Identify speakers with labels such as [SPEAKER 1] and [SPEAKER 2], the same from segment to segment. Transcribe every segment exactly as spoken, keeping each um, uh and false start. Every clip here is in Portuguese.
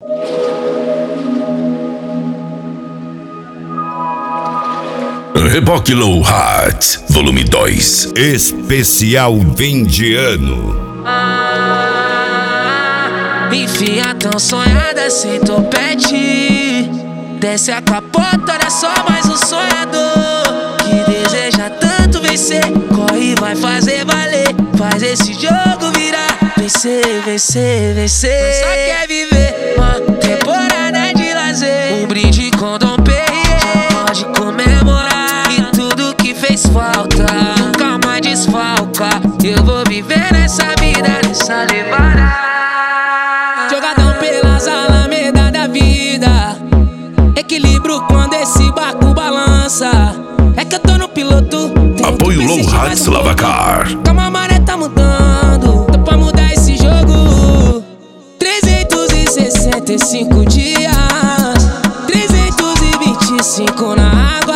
[SPEAKER 1] Reboque Low Heart, volume dois. Especial fim de ano.
[SPEAKER 2] Ah, enfia tão sonhada sem topete. Desce a capota, olha só mais um sonhador que deseja tanto vencer. Corre, vai fazer valer. Faz esse jogo virar. Vencer, vencer, vencer. Só quer viver uma temporada de lazer. Um brinde com Dom Perrier. Já pode comemorar. E tudo que fez falta nunca mais desfalca. Eu vou viver nessa vida, nessa levada. Jogadão pelas alamedas da vida. Equilíbrio quando esse barco balança. É que eu tô no piloto.
[SPEAKER 1] Apoio Low Heart Lavacar.
[SPEAKER 2] Calma, a maré tá mudando. Tô pra mudar esse jogo. trezentos e sessenta e cinco dias, trezentos e vinte e cinco na água.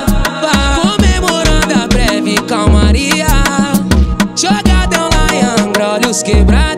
[SPEAKER 2] Comemorando a breve calmaria. Jogadão lá em Angra, olhos quebrada.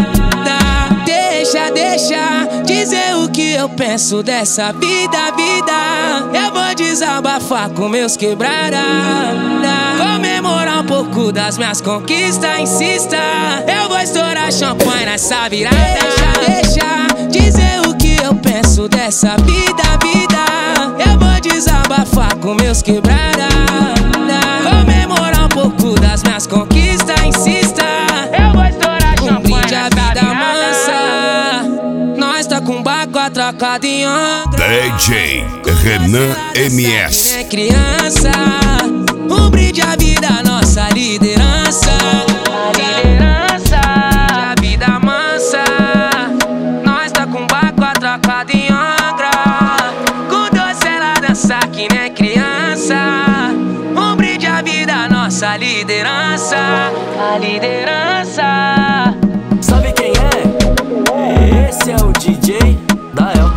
[SPEAKER 2] Deixa, deixa dizer o que eu penso dessa vida, vida. Eu vou desabafar com meus quebrada. Comemorar um pouco das minhas conquistas, insista. Eu vou estourar champanhe nessa virada. Deixa, deixa dizer o que eu penso dessa vida, vida. Eu vou desabafar com meus quebrada. Comemorar um pouco das minhas conquistas, insista. Eu vou estourar champanhe nessa vida mansa. Nós tá com barco atracado em Angra.
[SPEAKER 1] D J Renan M S.
[SPEAKER 2] É criança, um brinde à vida, nossa liderança. A liderança, a vida mansa. Nós tá com barco atracado em Angra. Com doce ela dança que nem criança. Um brinde à vida, nossa liderança. A liderança.
[SPEAKER 3] Sabe quem é? Esse é o D J da El.